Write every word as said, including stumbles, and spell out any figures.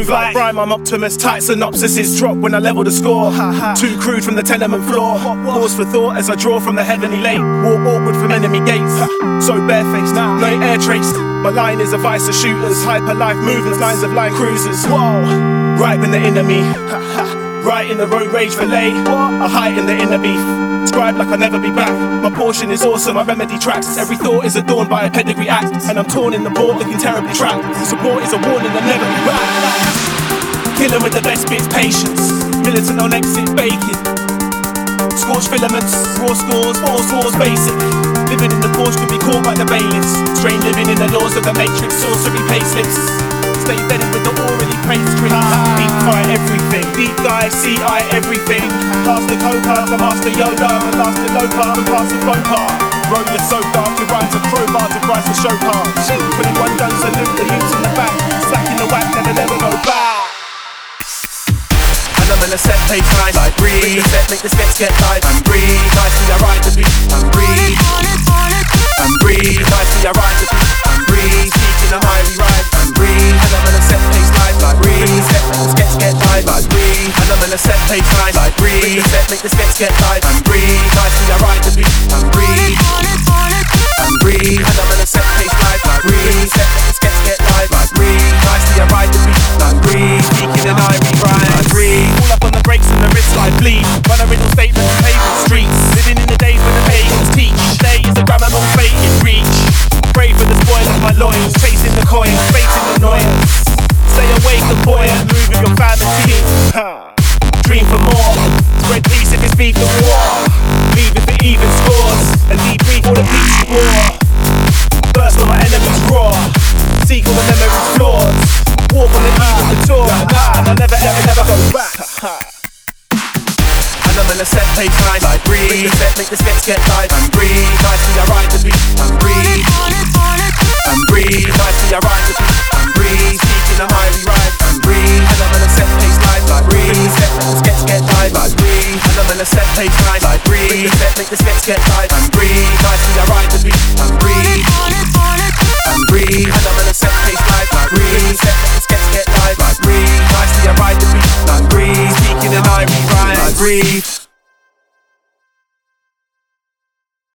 move like Rhyme, I'm Optimus, tight synopsises drop when I level the score. Too crude from the tenement floor. Pause for thought as I draw from the heavenly lake. Walk awkward from enemy gates. So barefaced, no air traced. My line is a vice of shooters. Hyper life movements, lines of line cruisers. Whoa, right in the enemy. Right in the road rage fillet. I hide in the inner beef. Scribe like I'll never be back. My portion is awesome, I remedy tracks. Every thought is adorned by a pedigree act. And I'm torn in the board looking terribly trapped. Support is a warning, I'll never be back. Killing with the best bits, patience. Militant on exit, baking. Scorched filaments, raw scores, four scores, basic. Living in the Porsche could be caught by the bailiffs. Strange living in the laws of the matrix, sorcery payslips. Stay bedded with the orally praised strings. Deep fry everything, deep dive, C I everything. Past the coca, the master Yoda, the last the low part, the past the flow part. Road is so dark, you rhymes a crowbar to price the show car. twenty-one don't salute the youths in the back. Slacking the whack, never never go back. And I'm in a set pace line, like breathe. Make the set, make the sketch get live and breathe. Nicely I ride the beat and breathe. And breathe, nicely I ride the beat and breathe. Speaking a mighty ride and breathe. And I'm in a set pace line, like breathe. Make the sketch get live, like breathe. And I'm in a set pace line, like breathe. Make the set, make the sketch get live and breathe. Nicely I ride the beat and breathe. And breathe. And I'm in a set pace line, like breathe. Set, make the sketch get live, like breathe. Nicely I ride the beat, like breathe. Speaking an irie rhyme, like breathe. All up on the brakes and the wrist like bleed. Run original statements, pavement streets. Living in the days when the pagans teach. Today is a grammar more fate in reach. Pray for the spoil of my loins. Chasing the coins, facing the noise. Stay awake, the boy, and move with your fantasy. Dream for more. Spread peace if it's beef and war. Leave if it even scores. And debrief all the peace you roar. Burst when my enemies roar. Seek all the memories flaws. Walk on the eve of the tour. And I'll never ever never go back. And I'm in a set pace line, like breathe. Make the set, make the sketch get live and breathe. Nicely I ride the beat and breathe. And breathe, nicely I ride the beat and breathe. Speaking a mighty rhyme and breathe. And I'm in a set pace line, like breathe. Set, make the sketch get live, like breathe. And I'm in a set pace line, like breathe. Make the set, make the sketch get live